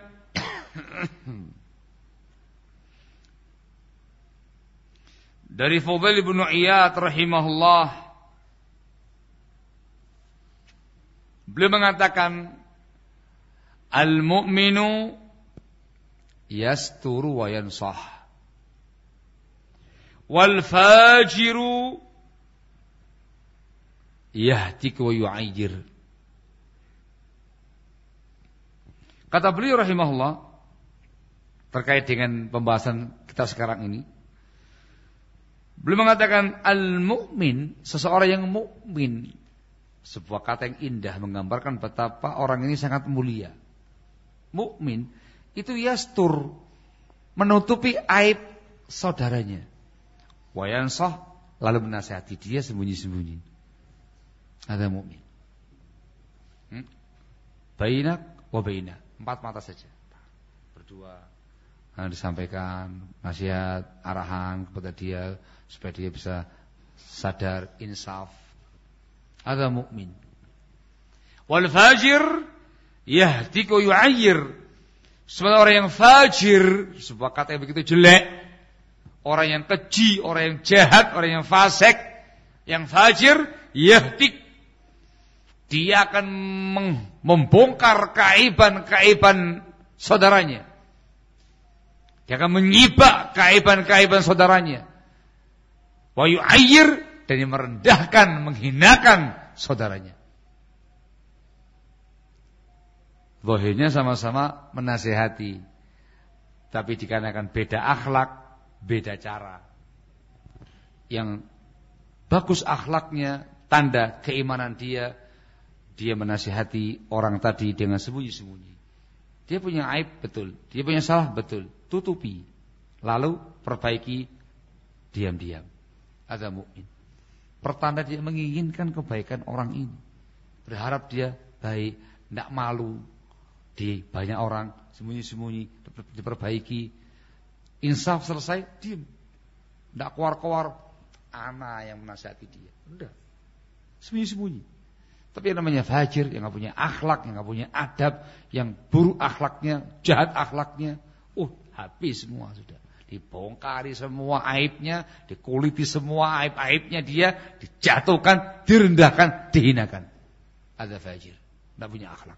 dari Fudail bin Iyad rahimahullah, beliau mengatakan, al-mu'minu yasturu wa yansah, wal fajiru yahtik wa yu'ayyir. Kata beliau rahimahullah terkait dengan pembahasan kita sekarang ini, beliau mengatakan al-mu'min, seseorang yang mukmin, sebuah kata yang indah menggambarkan betapa orang ini sangat mulia. Mukmin itu yastur, menutupi aib saudaranya. Wa yansah, lalu menasihati dia sembunyi-sembunyi. Ada mukmin. Hmm? Bainak wa bainak, empat mata saja. Berdua, nah, disampaikan nasihat, arahan kepada dia supaya dia bisa sadar, insaf. Ada mukmin. Wal fajir yahdik wa yu'ayyir. Sebenarnya orang yang fajir, sebuah kata yang begitu jelek, orang yang keji, orang yang jahat, orang yang fasik, yang fajir, yahdik, dia akan membongkar keaiban-keaiban saudaranya. Dia akan menyibak keaiban-keaiban saudaranya. Wa yu'ayyir, dan dia merendahkan, menghinakan saudaranya. Zahirnya sama-sama menasihati, tapi dikarenakan beda akhlak, beda cara. Yang bagus akhlaknya, tanda keimanan dia, dia menasihati orang tadi dengan sembunyi-sembunyi. Dia punya aib, betul. Dia punya salah, betul. Tutupi, lalu perbaiki diam-diam. Ada mukmin. Pertanda dia menginginkan kebaikan orang ini. Berharap dia baik, tidak malu di banyak orang, sembunyi-sembunyi, diperbaiki. Insaf selesai, diam. Tidak keluar-keluar, ana yang menasihati dia. Udah, sembunyi-sembunyi. Tapi yang namanya fajir, yang gak punya akhlak, yang gak punya adab, yang buruk akhlaknya, jahat akhlaknya, uh, habis semua sudah. Dibongkari semua aibnya, dikuliti semua aib-aibnya dia, dijatuhkan, direndahkan, dihinakan. Ada fajir, gak punya akhlak.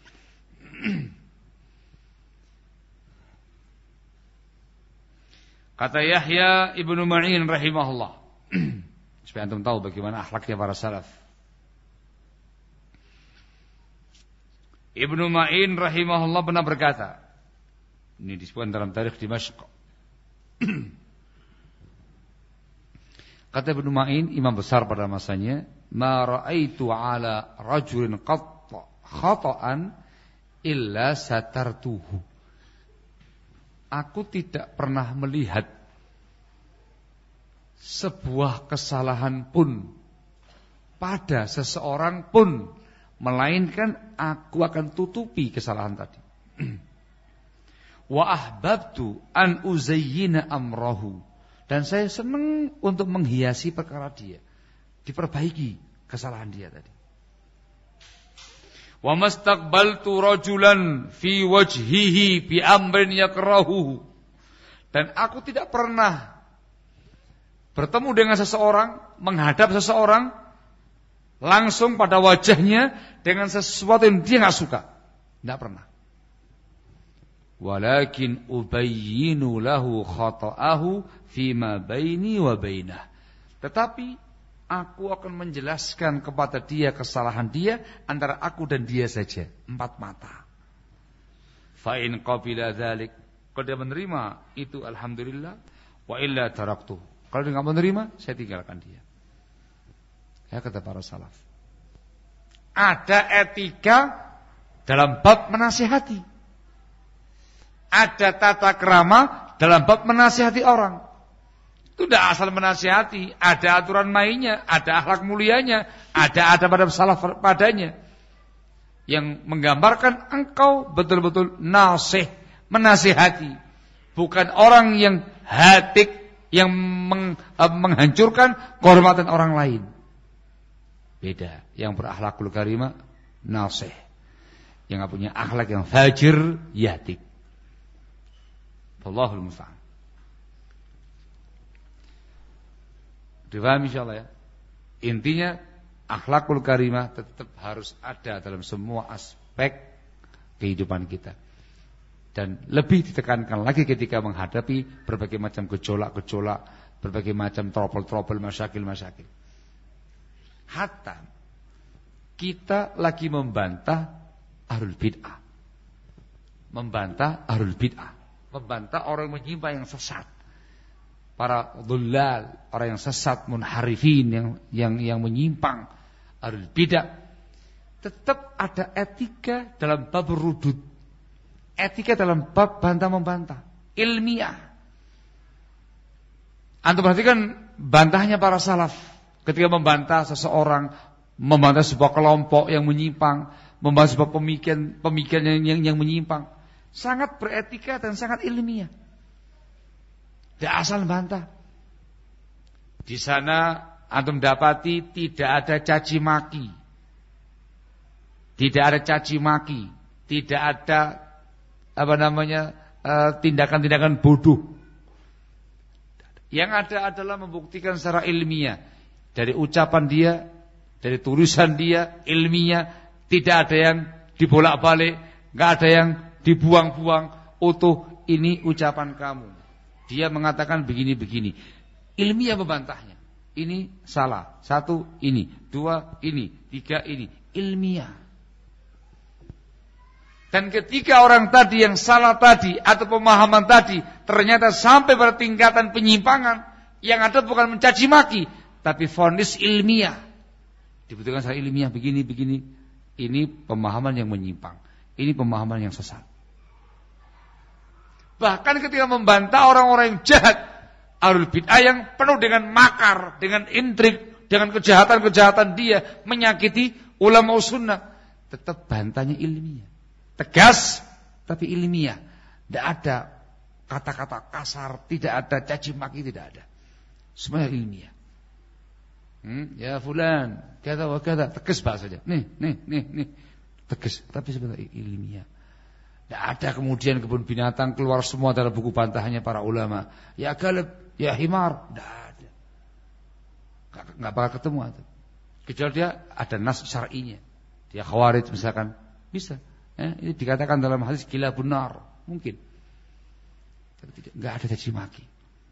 Kata Yahya Ibnu Ma'in rahimahullah, supaya antum tahu bagaimana akhlaknya para salaf. Ibnu Ma'in rahimahullah pernah berkata, ini disebutkan dalam tarikh Dimashq. Kata Ibnu Ma'in, imam besar pada masanya, ma ra'aitu ala rajulin qatta khata'an illa satartuhu. Aku tidak pernah melihat sebuah kesalahan pun pada seseorang pun, melainkan aku akan tutupi kesalahan tadi. Wa ahbabtu an uzayyina amrahu. Dan saya senang untuk menghiasi perkara dia, diperbaiki kesalahan dia tadi. Wa mastaqbaltu rajulan fi wajhihi bi amrin yakrahuhu. Dan aku tidak pernah bertemu dengan seseorang, menghadap seseorang langsung pada wajahnya dengan sesuatu yang dia enggak suka. Tidak pernah. Walakin ubayyinu lahu khata'ahu fima baini wa bainah. Tetapi aku akan menjelaskan kepada dia kesalahan dia antara aku dan dia saja, empat mata. Fa in qabila dzalik, kalau dia menerima itu alhamdulillah, wa illa taraktu. Kalau dia enggak menerima, saya tinggalkan dia. Ya, kata para salaf. Ada etika dalam bab menasihati. Ada tata krama dalam bab menasihati orang. Itu tidak asal menasihati, ada aturan mainnya, ada akhlak mulianya, ada adab adab salaf padanya, yang menggambarkan engkau betul-betul nasih, menasihati, bukan orang yang hatik, yang meng, uh, menghancurkan kehormatan orang lain. Beda. Yang berakhlakul karimah nasih, yang gak punya akhlak yang fajir yatik. Wallahul musta'an. Difahami insyaallah ya. Intinya akhlakul karimah tetap harus ada dalam semua aspek kehidupan kita. Dan lebih ditekankan lagi ketika menghadapi berbagai macam gejolak-gejolak, berbagai macam trouble-trouble, masyakil-masyakil. Hatta kita lagi membantah ahlul bid'ah, membantah ahlul bid'ah, membantah orang yang menyimpang, yang sesat, para dhullal, orang yang sesat, munharifin, yang yang yang menyimpang, ahlul bid'ah. Tetap ada etika dalam bab rudud, etika dalam bab bantah membantah, ilmiah. Antum perhatikan bantahnya para salaf ketika membantah seseorang, membantah sebuah kelompok yang menyimpang, membantah sebuah pemikiran pemikiran yang, yang yang menyimpang, sangat beretika dan sangat ilmiah. Tidak asal bantah. Di sana antum dapati tidak ada caci maki, tidak ada caci maki, tidak ada apa namanya uh, tindakan-tindakan bodoh. Yang ada adalah membuktikan secara ilmiah dari ucapan dia, dari tulisan dia, ilmiah, tidak ada yang dibolak-balik, nggak ada yang dibuang-buang. Utuh, ini ucapan kamu. Dia mengatakan begini-begini. Ilmiah membantahnya. Ini salah. Satu, ini. Dua, ini. Tiga, ini. Ilmiah. Dan ketika orang tadi yang salah tadi atau pemahaman tadi ternyata sampai pada tingkatan penyimpangan, yang ada bukan mencaci maki, tapi vonis ilmiah. Dibutuhkan secara ilmiah begini-begini. Ini pemahaman yang menyimpang. Ini pemahaman yang sesat. Bahkan ketika membantah orang-orang yang jahat, Ahlul bid'ah yang penuh dengan makar, dengan intrik, dengan kejahatan-kejahatan dia menyakiti ulama sunnah. Tetap bantahnya ilmiah. Tegas tapi ilmiah. Tidak ada kata-kata kasar, tidak ada caci maki, tidak ada. Semuanya ilmiah. Hmm, ya fulan, kata wa kata, tegas bahasanya. Nih, nih, nih, nih. Tegas, tapi sebenarnya ilmiah. Tidak ada kemudian kebun binatang keluar semua dalam buku bantahannya para ulama. Ya galib, ya himar, tidak ada. Tidak bakal ketemu itu. Kecuali dia ada nas syar'inya. Dia khawarij misalkan, bisa. Eh, ini dikatakan dalam hadis gila benar, mungkin. Tapi tidak, enggak ada caci maki.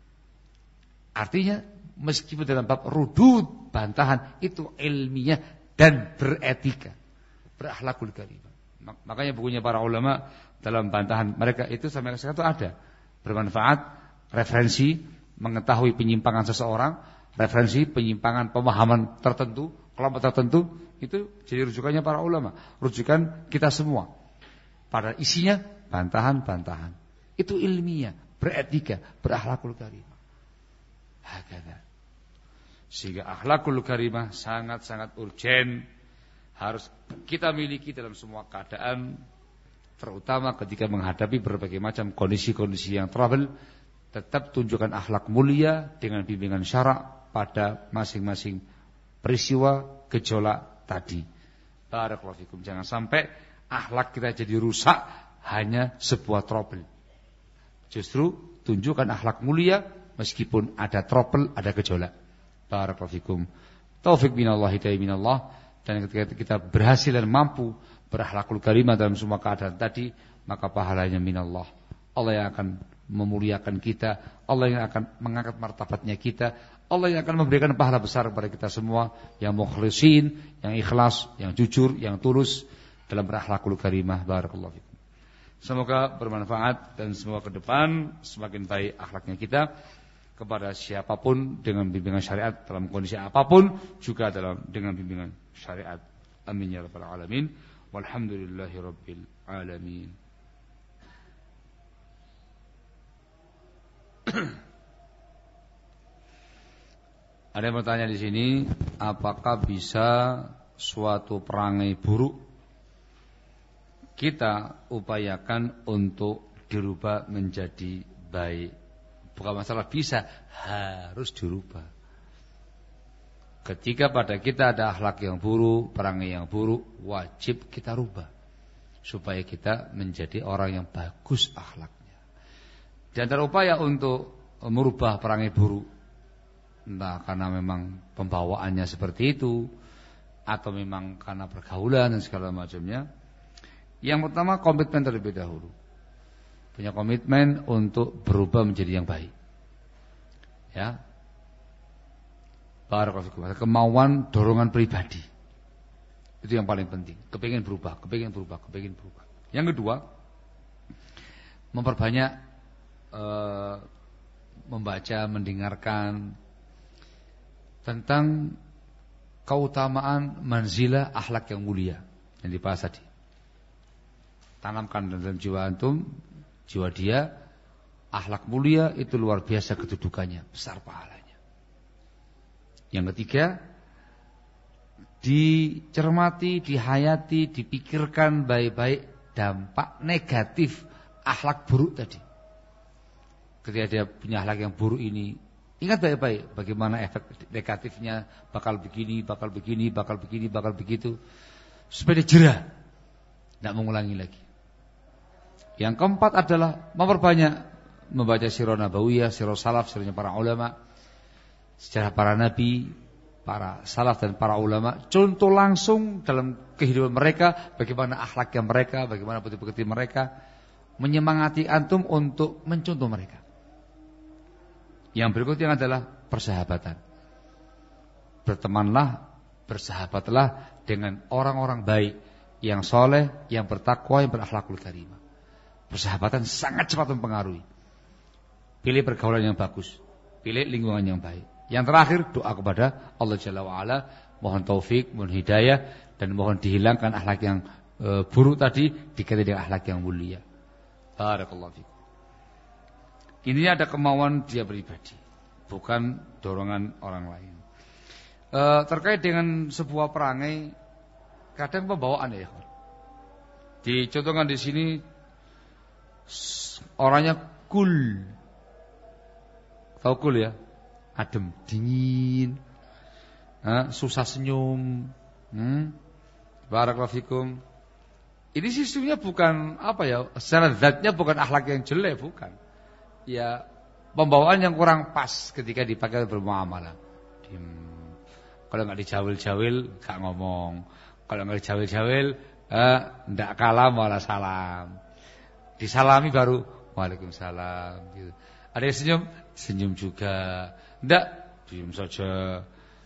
Artinya meskipun dalam bab rudud bantahan itu ilmiah dan beretika, berakhlakul karimah. Makanya bukunya para ulama dalam bantahan mereka itu sampai sekarang itu ada bermanfaat, referensi mengetahui penyimpangan seseorang, referensi penyimpangan pemahaman tertentu, kelompok tertentu, itu jadi rujukannya para ulama, rujukan kita semua. Pada isinya bantahan-bantahan. Itu ilmiah, beretika, berakhlakul karimah. Hakada. Sehingga akhlakul karimah sangat-sangat urgen, harus kita miliki dalam semua keadaan, terutama ketika menghadapi berbagai macam kondisi-kondisi yang trouble. Tetap tunjukkan akhlak mulia dengan bimbingan syarak pada masing-masing peristiwa gejolak tadi. Barakallahu fikum. Jangan sampai akhlak kita jadi rusak hanya sebuah trouble. Justru tunjukkan akhlak mulia meskipun ada trouble, ada gejolak. Barakallahu fikum. Taufik minallah, hidayah minallah. Dan ketika kita berhasil dan mampu berakhlakul karimah dalam semua keadaan tadi, maka pahalanya minallah. Allah yang akan memuliakan kita, Allah yang akan mengangkat martabatnya kita, Allah yang akan memberikan pahala besar kepada kita semua yang mukhlisin, yang ikhlas, yang jujur, yang tulus dalam berakhlakul karimah. Barakallahu fikum. Semoga bermanfaat dan semoga ke depan semakin baik akhlaknya kita kepada siapapun dengan bimbingan syariat dalam kondisi apapun, juga dalam dengan bimbingan syariat. Amin ya rabbal alamin. Walhamdulillahi rabbil alamin. Ada yang bertanya di sini, apakah bisa suatu perangai buruk kita upayakan untuk dirubah menjadi baik? Bukan masalah bisa, harus dirubah. Ketika pada kita ada akhlak yang buruk, perangai yang buruk, wajib kita rubah supaya kita menjadi orang yang bagus akhlaknya. Di antara upaya untuk merubah perangai buruk, entah karena memang pembawaannya seperti itu atau memang karena pergaulan dan segala macamnya, yang pertama komitmen terlebih dahulu. Punya komitmen untuk berubah menjadi yang baik. Ya. Barakallahu. Kemauan, dorongan pribadi. Itu yang paling penting. Kepingin berubah, kepingin berubah, kepingin berubah. Yang kedua, memperbanyak e, membaca, mendengarkan tentang keutamaan manzilah akhlak yang mulia yang dibahas tadi. Tanamkan dalam jiwa antum, jiwa dia, akhlak mulia itu luar biasa kedudukannya, besar pahalanya. Yang ketiga, dicermati, dihayati, dipikirkan baik-baik dampak negatif akhlak buruk tadi. Ketika dia punya akhlak yang buruk ini, ingat baik-baik bagaimana efek negatifnya, bakal begini, bakal begini, bakal begini, bakal begitu, supaya dia jerah, tidak mengulangi lagi. Yang keempat adalah memperbanyak membaca sirah nabawiyah, sirah salaf, sirahnya para ulama, sejarah para nabi, para salaf dan para ulama, contoh langsung dalam kehidupan mereka, bagaimana akhlaknya mereka, bagaimana bukti-bukti mereka, menyemangati antum untuk mencontoh mereka. Yang berikutnya adalah persahabatan. Bertemanlah, bersahabatlah dengan orang-orang baik, yang soleh, yang bertakwa, yang berakhlakul karimah. Persahabatan sangat cepat mempengaruhi. Pilih pergaulan yang bagus, pilih lingkungan yang baik. Yang terakhir, doa kepada Allah Jalla wa'ala, mohon taufik, mohon hidayah, dan mohon dihilangkan akhlak yang e, buruk tadi, diganti dengan akhlak yang mulia. Barakallahu fikum. Ini ada kemauan dia pribadi. bukan dorongan orang lain. E, terkait dengan sebuah perangai, kadang pembawaan ya. Dicontohkan di sini orangnya cool. Tahu cool ya? Adem, dingin, eh, susah senyum. Hmm? Barakallahu fikum. Ini sesungguhnya bukan apa ya? Secara zatnya bukan akhlak yang jelek, bukan. Ya pembawaan yang kurang pas ketika dipakai bermuamalah. Kalau nggak dijawil-jawil, nggak ngomong. Kalau nggak dijawil-jawil, eh, ndak kalam malah salam. Disalami baru waalaikumsalam. Gitu. Ada yang senyum, senyum juga. Ndak, diam saja.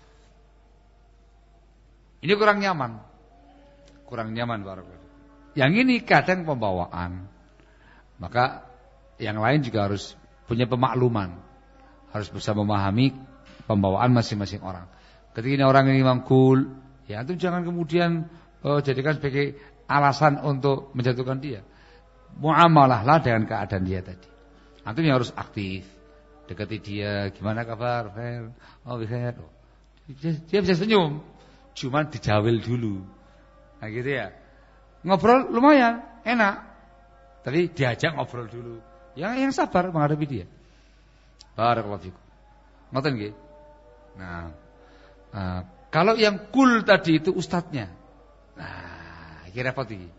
Ini kurang nyaman, kurang nyaman barakallahu. Yang ini kadang pembawaan. Maka yang lain juga harus punya pemakluman, harus bisa memahami pembawaan masing-masing orang. Ketika ini orang ini mangkul, ya antum jangan kemudian uh, jadikan sebagai alasan untuk menjatuhkan dia. Muamalahlah dengan keadaan dia tadi. Antum yang harus aktif, dekati dia, gimana kabar, Fer? Oh, bisa. Oh. Dia, dia bisa senyum, cuman dijawil dulu. Nah gitu ya. Ngobrol lumayan, enak. Tapi diajak ngobrol dulu. Yang yang sabar menghadapi dia. Barakallahu fikum. Ngoten nggih? Nah, uh, kalau yang cool tadi itu ustadznya. Nah, kira repot iki.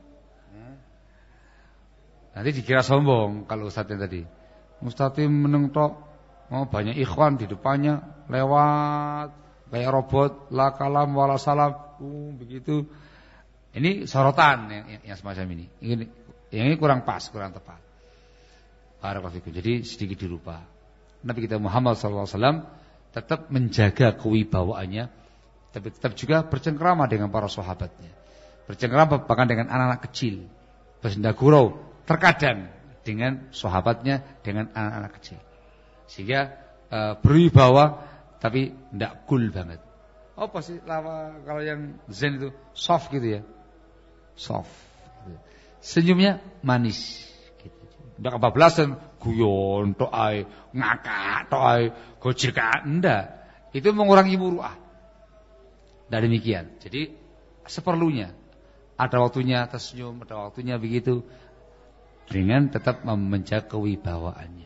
Nanti dikira sombong kalau ustadznya tadi. Ustadznya meneng tok, mau banyak ikhwan di depannya, lewat kayak robot, la kalam wala salam, uh, begitu. Ini sorotan yang, yang semacam ini. Ini yang ini kurang pas, kurang tepat. Barakallahu fikum. Jadi sedikit dirubah. Nabi kita Muhammad sallallahu alaihi wasallam tetap menjaga kewibawaannya, tapi tetap juga bercengkrama dengan para sahabatnya. Bercengkrama bahkan dengan anak-anak kecil. Bersenda gurau terkadang dengan sahabatnya, dengan anak-anak kecil. Sehingga e, berwibawa tapi tidak cool banget. Apa sih lama kalau yang zen itu soft gitu ya? Soft. Gitu. Senyumnya manis. Gitu. Tidak kebablasan, guyon, to'ai, ngakak, to'ai, gojekan, enggak. Itu mengurangi muruah. Tidak demikian. Jadi seperlunya. Ada waktunya tersenyum, ada waktunya begitu. Dengan tetap menjaga kewibawaannya.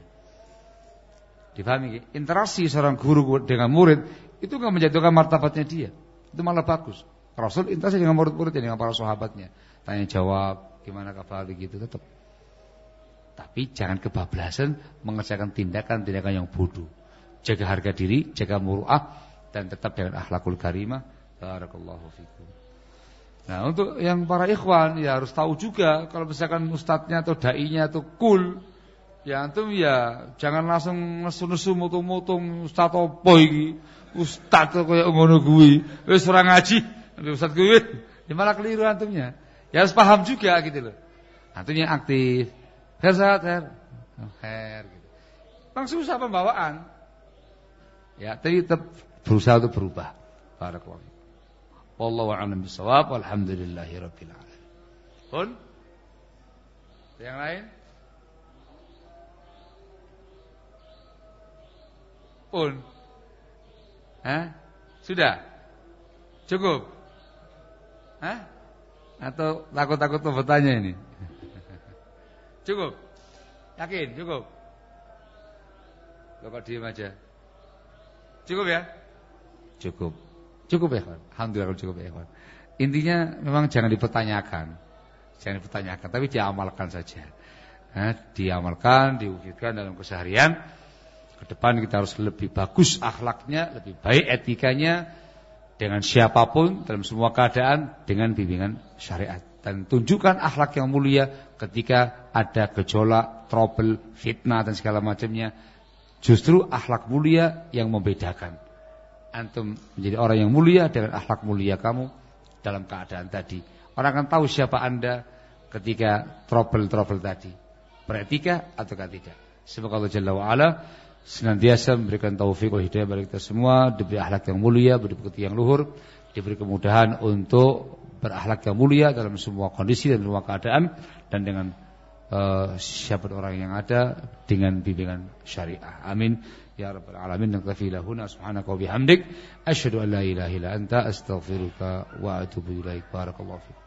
Dipahami? Interaksi seorang guru dengan murid itu enggak menjatuhkan martabatnya dia. Itu malah bagus. Rasul interaksi dengan murid-muridnya, dengan para sahabatnya. Tanya jawab, gimana kabar begitu tetap. Tapi jangan kebablasan mengerjakan tindakan-tindakan yang bodoh. Jaga harga diri, jaga muru'ah, dan tetap dengan akhlakul karimah. Barakallahu fikum. Nah, untuk yang para ikhwan ya harus tahu juga kalau misalkan ustadznya atau dai-nya atau cool, ya antum ya jangan langsung nesu-nesu mutung-mutung ustadz apa iki? Ustadz kaya ngono kuwi. Wis ora ngaji, ustadz kuwi. Ya malah keliru antumnya. Ya harus paham juga gitu loh. Antumnya aktif. Khair sehat, khair. Khair gitu. Langsung susah pembawaan. Ya, tapi tetap berusaha untuk berubah. Barakallahu. Wallahu a'lam bishawab. Walhamdulillahirabbil alamin. Pun? Yang lain? Pun? Hah? Sudah? Cukup? Hah? Atau takut-takut mau bertanya ini? Cukup? Yakin? Cukup? Lo kok diem aja? Cukup ya? Cukup. Cukup ya kawan? Alhamdulillah cukup ya kawan. Intinya memang jangan dipertanyakan. Jangan dipertanyakan, tapi diamalkan saja. Nah, diamalkan, diwujudkan dalam keseharian. Ke depan kita harus lebih bagus akhlaknya, lebih baik etikanya dengan siapapun dalam semua keadaan dengan bimbingan syariat. Dan tunjukkan akhlak yang mulia ketika ada gejolak, trouble, fitnah dan segala macamnya. Justru akhlak mulia yang membedakan. Antum menjadi orang yang mulia dengan akhlak mulia kamu dalam keadaan tadi. Orang akan tahu siapa Anda ketika trouble-trouble tadi. Beretika ataukah tidak. Semoga Allah Jalla wa'ala senantiasa memberikan taufik wa hidayah bagi kita semua, diberi akhlak yang mulia, diberi bukti yang luhur, diberi kemudahan untuk berakhlak yang mulia dalam semua kondisi dan semua keadaan, dan dengan uh, siapa orang yang ada dengan bimbingan syariah. Amin ya rabbal alamin. Naktafi lahuna subhanaka wa bihamdik asyhadu an la ilaha illa anta astaghfiruka wa atubu ilaik. Barakallahu fiik.